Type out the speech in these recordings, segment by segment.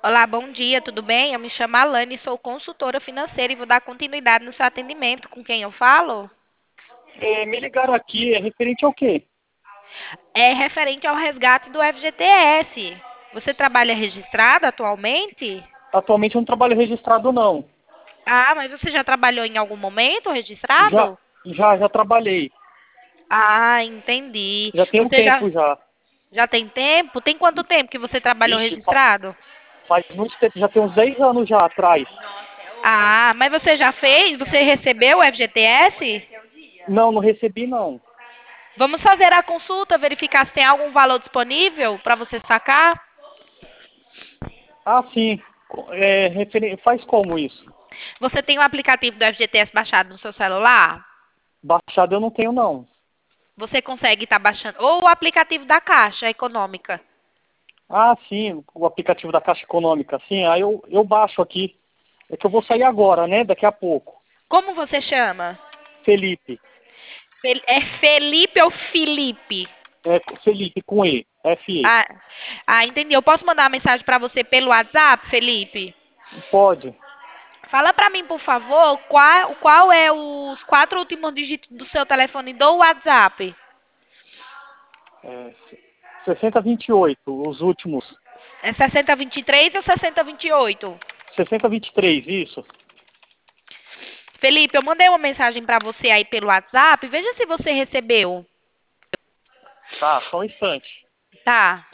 Olá, bom dia, tudo bem? Eu me chamo Alane, sou consultora financeira e vou dar continuidade no seu atendimento. Com quem eu falo? Me ligaram aqui, é referente ao quê? É referente ao resgate do FGTS. Você trabalha registrado atualmente? Atualmente eu não trabalho registrado, não. Ah, mas você já trabalhou em algum momento Já, registrado? já trabalhei. Ah, entendi. Já tem um Você já, tempo já. já tem tempo? Tem quanto tempo que você trabalhou Ixi, registrado? faz muito tempo, já tem uns 10 anos já atrás. Ah, mas você já fez? Você recebeu o FGTS? Não, não recebi, não. Vamos fazer a consulta, verificar se tem algum valor disponível para você sacar? Ah, sim. Faz como isso? Você tem o aplicativo do FGTS baixado no seu celular? Baixado eu não tenho, não. Você consegue estar baixando. Ou o aplicativo da Caixa Econômica. Ah, sim, o aplicativo da Caixa Econômica. Sim, aí eu baixo aqui. É que eu vou sair agora, né? Daqui a pouco. Como você chama? Felipe. É Felipe ou Felipe? É Felipe com E. F-E. Ah, entendi. Eu posso mandar uma mensagem para você pelo WhatsApp, Felipe? Pode. Fala para mim, por favor, qual é os quatro últimos dígitos do seu telefone do WhatsApp? É, 6028, os últimos. É 6023 ou 6028? 6023, isso. Felipe, eu mandei uma mensagem para você aí pelo WhatsApp. Veja se você recebeu. Tá, só um instante. Tá.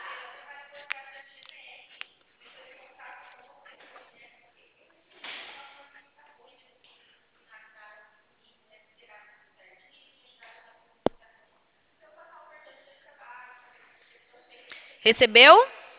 Recebeu?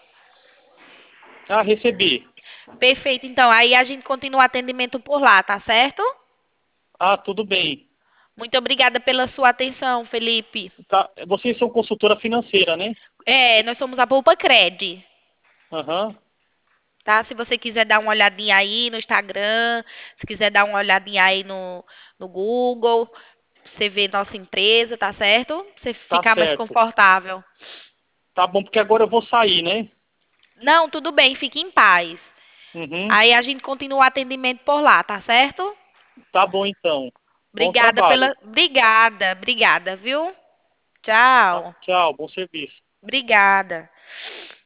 Ah, recebi. Perfeito. Então, aí a gente continua o atendimento por lá, tá certo? Ah, tudo bem. Muito obrigada pela sua atenção, Felipe. Tá, vocês são consultora financeira, né? É, nós somos a Poupa Cred, Aham. tá? Se você quiser dar uma olhadinha aí no Instagram, se quiser dar uma olhadinha aí no Google, você vê nossa empresa, tá certo? Você Tá ficar mais certo. confortável. Tá bom, porque agora eu vou sair, né? Não, tudo bem, fique em paz. Uhum. Aí a gente continua o atendimento por lá, tá certo? Tá bom, então. Bom Obrigada trabalho. pela. Obrigada, viu? Tá, Tchau. tchau, bom serviço. Obrigada.